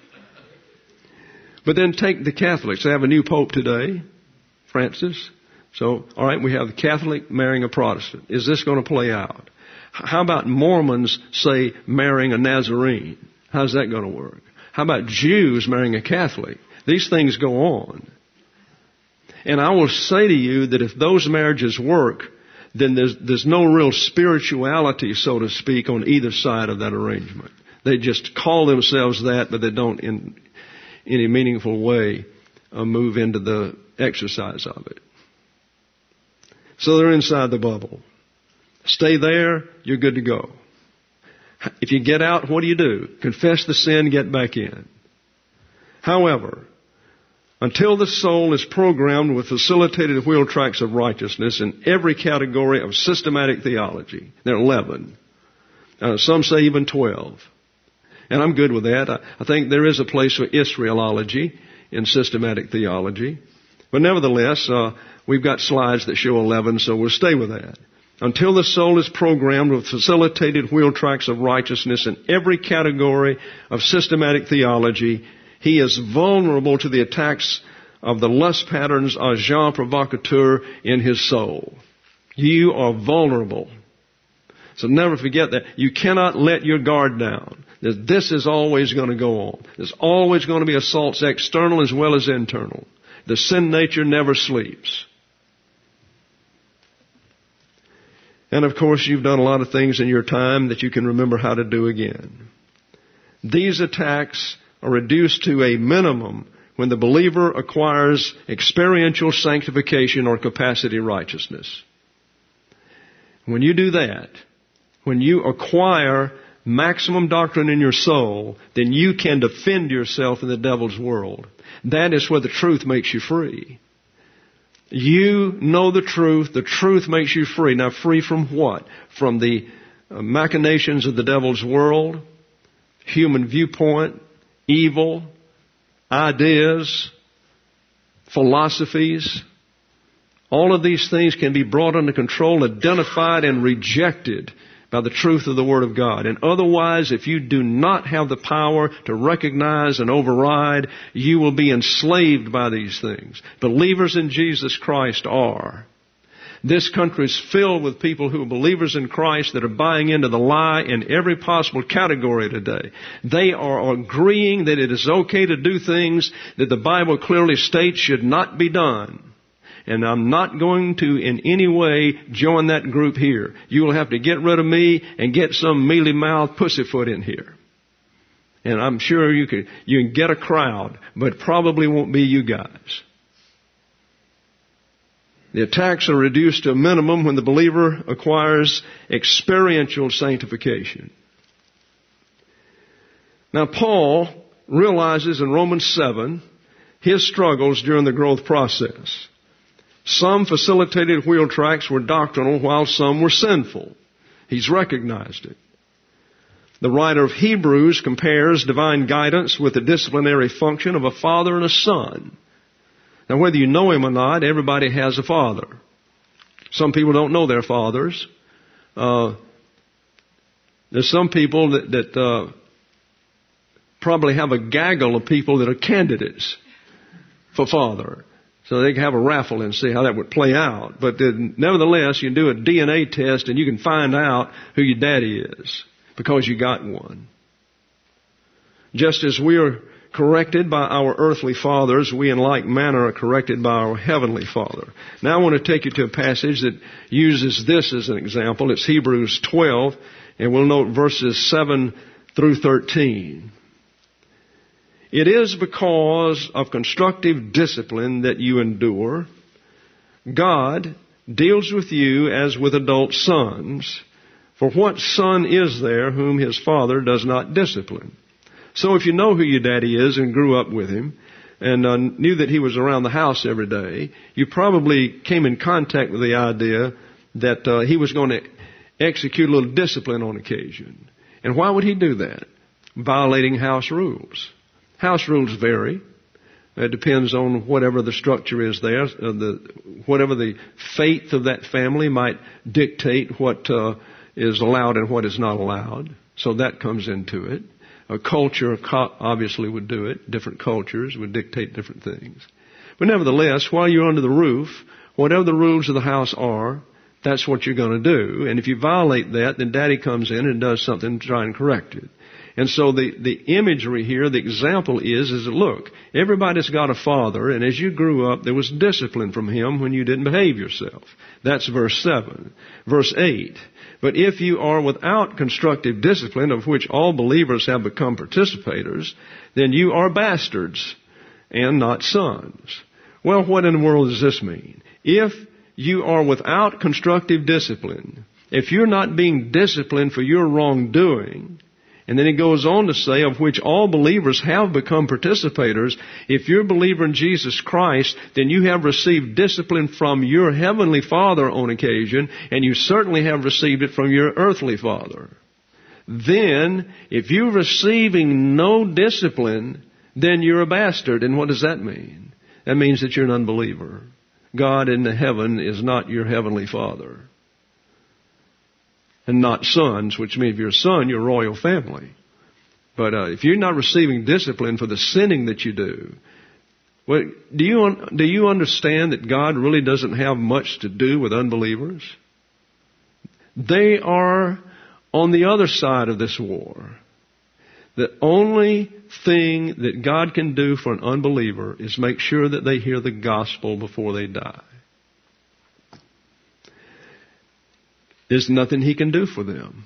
[SPEAKER 1] But then take the Catholics. They have a new pope today, Francis. So, all right, we have the Catholic marrying a Protestant. Is this going to play out? How about Mormons, say, marrying a Nazarene? How's that going to work? How about Jews marrying a Catholic? These things go on. And I will say to you that if those marriages work, then there's, there's no real spirituality, so to speak, on either side of that arrangement. They just call themselves that, but they don't in any meaningful way uh, move into the exercise of it. So they're inside the bubble. Stay there, you're good to go. If you get out, what do you do? Confess the sin, get back in. However, until the soul is programmed with facilitated wheel tracks of righteousness in every category of systematic theology, there are eleven. Uh, some say even twelve. And I'm good with that. I, I think there is a place for Israelology in systematic theology. But nevertheless, uh, we've got slides that show eleven, so we'll stay with that. Until the soul is programmed with facilitated wheel tracks of righteousness in every category of systematic theology, he is vulnerable to the attacks of the lust patterns agent provocateur in his soul. You are vulnerable. So never forget that. You cannot let your guard down. This is always going to go on. There's always going to be assaults, external as well as internal. The sin nature never sleeps. And of course, you've done a lot of things in your time that you can remember how to do again. These attacks are reduced to a minimum when the believer acquires experiential sanctification or capacity righteousness. When you do that, when you acquire maximum doctrine in your soul, then you can defend yourself in the devil's world. That is where the truth makes you free. You know the truth. The truth makes you free. Now, free from what? From the uh, machinations of the devil's world, human viewpoint, evil, ideas, philosophies. All of these things can be brought under control, identified, and rejected by the truth of the Word of God. And otherwise, if you do not have the power to recognize and override, you will be enslaved by these things. Believers in Jesus Christ are. This country is filled with people who are believers in Christ that are buying into the lie in every possible category today. They are agreeing that it is okay to do things that the Bible clearly states should not be done. And I'm not going to in any way join that group here. You will have to get rid of me and get some mealy-mouthed pussyfoot in here. And I'm sure you can, you can get a crowd, but it probably won't be you guys. The attacks are reduced to a minimum when the believer acquires experiential sanctification. Now, Paul realizes in Romans seven his struggles during the growth process. Some facilitated wheel tracks were doctrinal while some were sinful. He's recognized it. The writer of Hebrews compares divine guidance with the disciplinary function of a father and a son. Now, whether you know him or not, everybody has a father. Some people don't know their fathers. Uh, there's some people that, that uh, probably have a gaggle of people that are candidates for father. So they can have a raffle and see how that would play out. But then, nevertheless, you can do a D N A test and you can find out who your daddy is because you got one. Just as we are corrected by our earthly fathers, we in like manner are corrected by our heavenly Father. Now I want to take you to a passage that uses this as an example. It's Hebrews twelve, and we'll note verses seven through thirteen. It is because of constructive discipline that you endure. God deals with you as with adult sons. For what son is there whom his father does not discipline? So if you know who your daddy is and grew up with him and uh, knew that he was around the house every day, you probably came in contact with the idea that uh, he was going to execute a little discipline on occasion. And why would he do that? Violating house rules. House rules vary. It depends on whatever the structure is there. Uh, the, whatever the faith of that family might dictate what uh, is allowed and what is not allowed. So that comes into it. A culture co- obviously would do it. Different cultures would dictate different things. But nevertheless, while you're under the roof, whatever the rules of the house are, that's what you're going to do. And if you violate that, then Daddy comes in and does something to try and correct it. And so the, the imagery here, the example is, is that look, everybody's got a father, and as you grew up, there was discipline from him when you didn't behave yourself. That's verse seven. Verse eight. But if you are without constructive discipline, of which all believers have become participators, then you are bastards and not sons. Well, what in the world does this mean? If you are without constructive discipline, if you're not being disciplined for your wrongdoing, and then he goes on to say, of which all believers have become participators. If you're a believer in Jesus Christ, then you have received discipline from your heavenly Father on occasion, and you certainly have received it from your earthly father. Then, if you're receiving no discipline, then you're a bastard. And what does that mean? That means that you're an unbeliever. God in the heaven is not your heavenly Father. And not sons, which means if you're a son, you're a royal family. But uh, if you're not receiving discipline for the sinning that you do, well, do you do you understand that God really doesn't have much to do with unbelievers? They are on the other side of this war. The only thing that God can do for an unbeliever is make sure that they hear the gospel before they die. There's nothing he can do for them.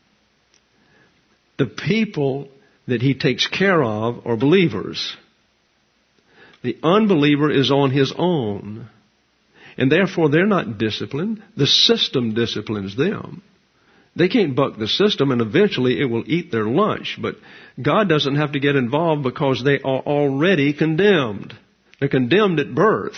[SPEAKER 1] The people that he takes care of are believers. The unbeliever is on his own. And therefore they're not disciplined. The system disciplines them. They can't buck the system, and eventually it will eat their lunch. But God doesn't have to get involved because they are already condemned. They're condemned at birth.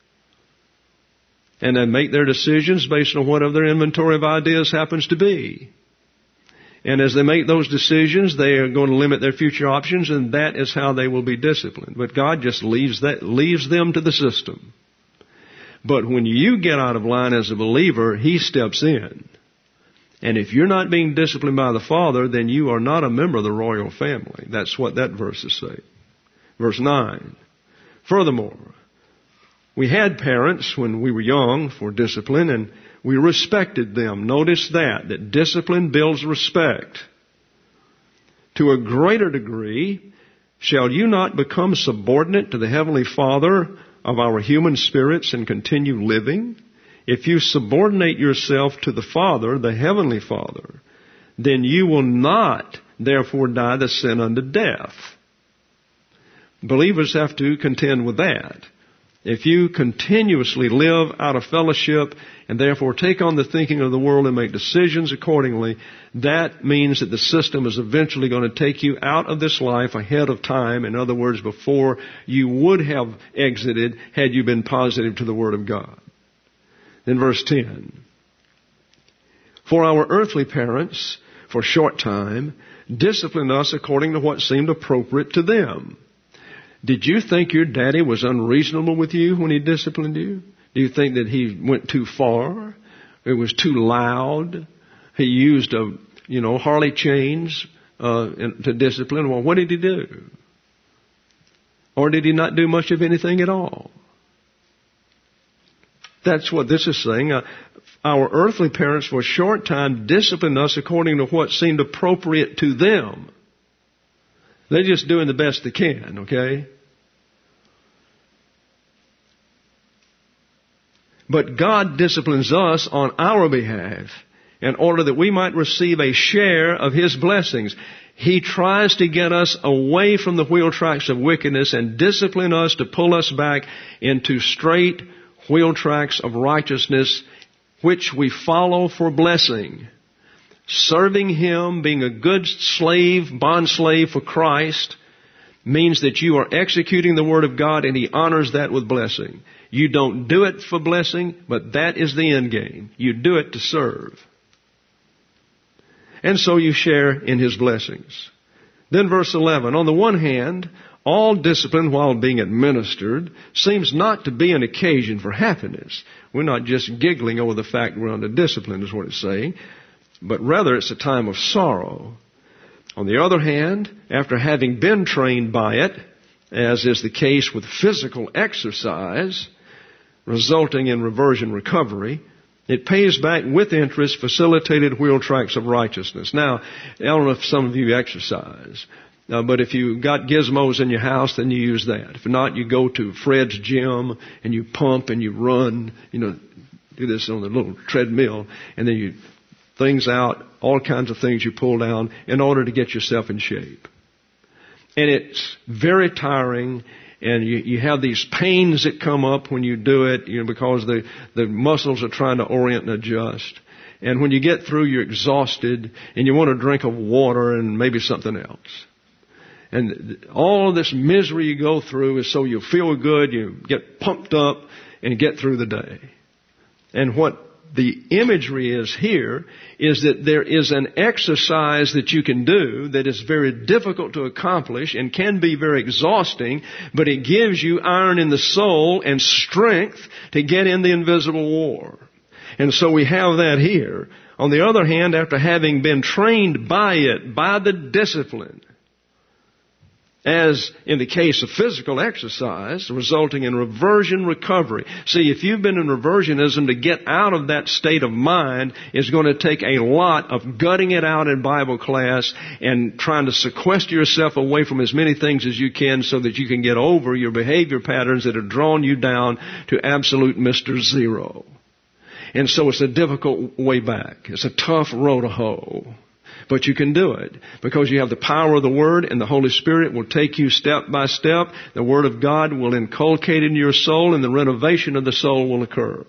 [SPEAKER 1] And they make their decisions based on whatever their inventory of ideas happens to be. And as they make those decisions, they are going to limit their future options, and that is how they will be disciplined. But God just leaves that, leaves them to the system. But when you get out of line as a believer, He steps in. And if you're not being disciplined by the Father, then you are not a member of the royal family. That's what that verse is saying. Verse nine. Furthermore, we had parents when we were young for discipline, and we respected them. Notice that, that discipline builds respect. To a greater degree, shall you not become subordinate to the Heavenly Father of our human spirits and continue living? If you subordinate yourself to the Father, the Heavenly Father, then you will not therefore die the sin unto death. Believers have to contend with that. If you continuously live out of fellowship and therefore take on the thinking of the world and make decisions accordingly, that means that the system is eventually going to take you out of this life ahead of time. In other words, before you would have exited had you been positive to the Word of God. Then verse ten. For our earthly parents, for a short time, disciplined us according to what seemed appropriate to them. Did you think your daddy was unreasonable with you when he disciplined you? Do you think that he went too far? It was too loud? He used, a, you know, Harley chains uh, to discipline? Well, what did he do? Or did he not do much of anything at all? That's what this is saying. Uh, our earthly parents for a short time disciplined us according to what seemed appropriate to them. They're just doing the best they can, okay? But God disciplines us on our behalf in order that we might receive a share of His blessings. He tries to get us away from the wheel tracks of wickedness and discipline us to pull us back into straight wheel tracks of righteousness, which we follow for blessing. Serving Him, being a good slave, bond slave for Christ, means that you are executing the Word of God, and He honors that with blessing. You don't do it for blessing, but that is the end game. You do it to serve. And so you share in His blessings. Then verse eleven, on the one hand, all discipline while being administered seems not to be an occasion for happiness. We're not just giggling over the fact we're under discipline, is what it's saying. But rather it's a time of sorrow. On the other hand, after having been trained by it, as is the case with physical exercise, resulting in reversion recovery, it pays back with interest facilitated wheel tracks of righteousness. Now, I don't know if some of you exercise, uh, but if you got gizmos in your house, then you use that. If not, you go to Fred's gym and you pump and you run, you know, do this on the little treadmill, and then you things out, all kinds of things you pull down in order to get yourself in shape. And it's very tiring, and you, you have these pains that come up when you do it, you know, because the, the muscles are trying to orient and adjust. And when you get through, you're exhausted, and you want a drink of water and maybe something else. And all of this misery you go through is so you feel good, you get pumped up, and get through the day. And what the imagery is here is that there is an exercise that you can do that is very difficult to accomplish and can be very exhausting, but it gives you iron in the soul and strength to get in the invisible war. And so we have that here. On the other hand, after having been trained by it, by the discipline, as in the case of physical exercise, resulting in reversion recovery. See, if you've been in reversionism, to get out of that state of mind is going to take a lot of gutting it out in Bible class and trying to sequester yourself away from as many things as you can so that you can get over your behavior patterns that have drawn you down to absolute Mister Zero. And so it's a difficult way back. It's a tough row to hoe. But you can do it because you have the power of the Word, and the Holy Spirit will take you step by step. The Word of God will inculcate in your soul, and the renovation of the soul will occur.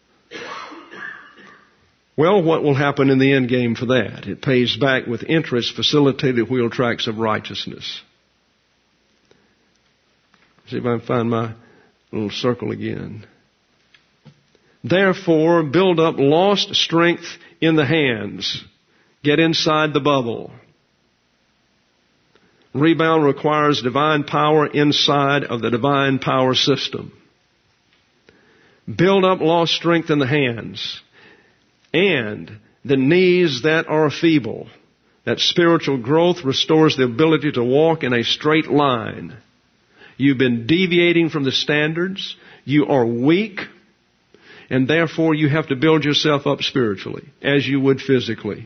[SPEAKER 1] Well, what will happen in the end game for that? It pays back with interest facilitated wheel tracks of righteousness. See if I can find my little circle again. Therefore, build up lost strength in the hands. Get inside the bubble. Rebound requires divine power inside of the divine power system. Build up lost strength in the hands and the knees that are feeble. That spiritual growth restores the ability to walk in a straight line. You've been deviating from the standards. You are weak. And therefore you have to build yourself up spiritually as you would physically.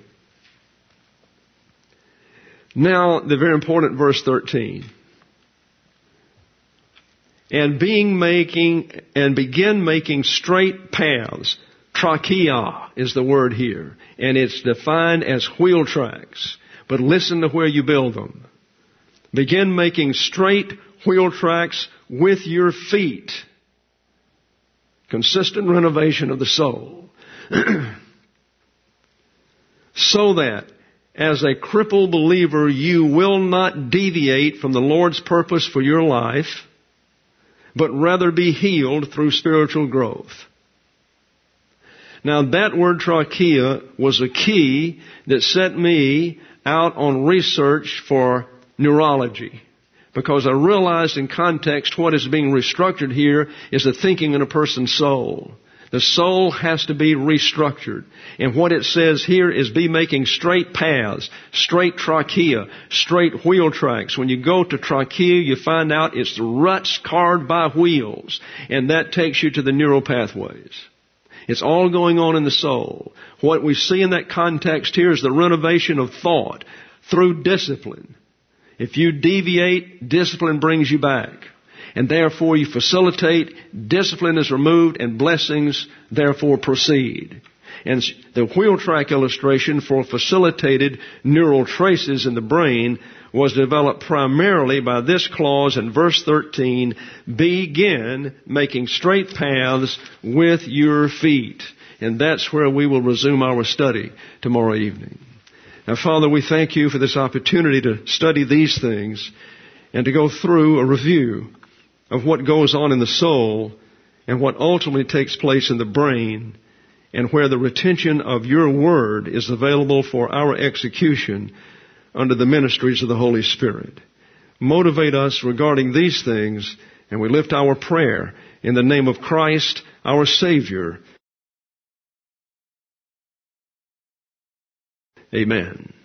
[SPEAKER 1] Now, the very important verse thirteen. And being making, and begin making straight paths. Trachea is the word here. And it's defined as wheel tracks. But listen to where you build them. Begin making straight wheel tracks with your feet. Consistent renovation of the soul. So that as a crippled believer, you will not deviate from the Lord's purpose for your life, but rather be healed through spiritual growth. Now that word trachea was a key that set me out on research for neurology. Because I realized in context what is being restructured here is the thinking in a person's soul. The soul has to be restructured. And what it says here is be making straight paths, straight trachea, straight wheel tracks. When you go to trachea, you find out it's ruts carved by wheels. And that takes you to the neural pathways. It's all going on in the soul. What we see in that context here is the renovation of thought through discipline. If you deviate, discipline brings you back. And therefore you facilitate, discipline is removed, and blessings therefore proceed. And the wheel track illustration for facilitated neural traces in the brain was developed primarily by this clause in verse thirteen, begin making straight paths with your feet. And that's where we will resume our study tomorrow evening. Now, Father, we thank you for this opportunity to study these things and to go through a review of what goes on in the soul and what ultimately takes place in the brain, and where the retention of your word is available for our execution under the ministries of the Holy Spirit. Motivate us regarding these things, and we lift our prayer in the name of Christ, our Savior. Amen.